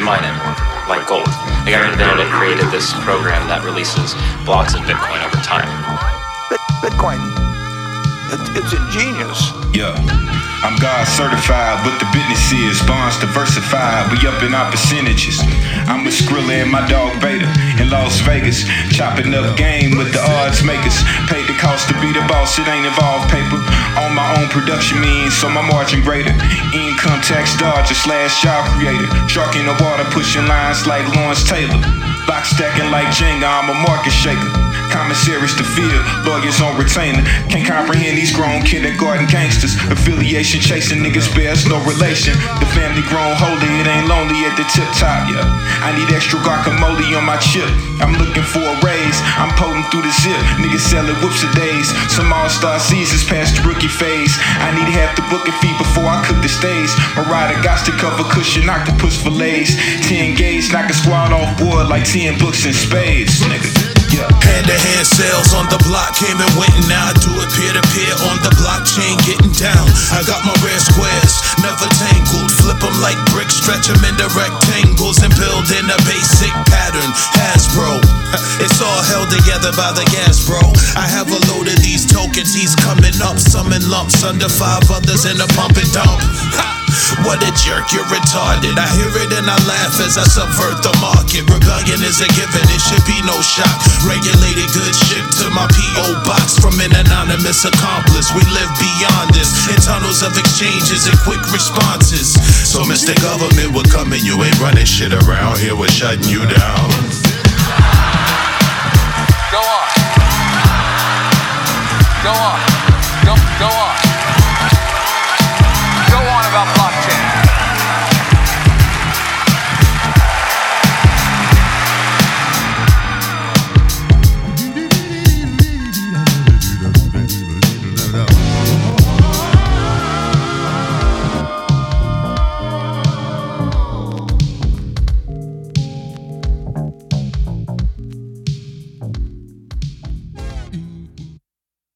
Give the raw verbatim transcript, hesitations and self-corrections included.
mine it, like gold. The government invented it, created this program that releases blocks of Bitcoin over time. Bitcoin, it, it's ingenious. Yeah, I'm God certified, but the business is bonds diversified. We up in our percentages. I'm with Skrilla and my dog Beta in Las Vegas, chopping up game with the odds makers. Paid the cost to be the boss, it ain't involved paper. On my own production means, so my margin greater. Income tax dodger slash job creator. Shark in the water, pushing lines like Lawrence Taylor. Block stacking like Jenga, I'm a market shaker. Commissaries to field, lawyers on retainer. Can't comprehend these grown kindergarten gangsters. Affiliation chasing niggas bears no relation. The family grown holy, it ain't lonely at the tip top, yeah. I need extra guacamole on my chip. I'm looking for a raise, I'm potent through the zip. Niggas selling whoops a days. Some all-star seasons past the rookie phase. I need half the booking fee before I cook the stage. My rider got to cover cushion, octopus fillets. Ten gauge, knock a squad off board like ten books in spades, nigga. Yeah. Hand-to-hand sales on the block, came and went, and now I do it peer-to-peer on the blockchain, getting down. I got my rare squares, never tangled. Flip them like bricks, stretch them into rectangles, and build in a basic pattern. Hasbro, it's all held together by the gas, bro. I have a load of these tokens, he's coming up, some in lumps, under five others in a pump and dump. Ha! What a jerk, you're retarded. I hear it and I laugh as I subvert the market. Rebellion is a given, it should be no shock. Regulated goods shipped to my P O box from an anonymous accomplice. We live beyond this, in tunnels of exchanges and quick responses. So Mister Government, we're coming, you ain't running shit around here, we're shutting you down. Go on. Go on. Go, go on.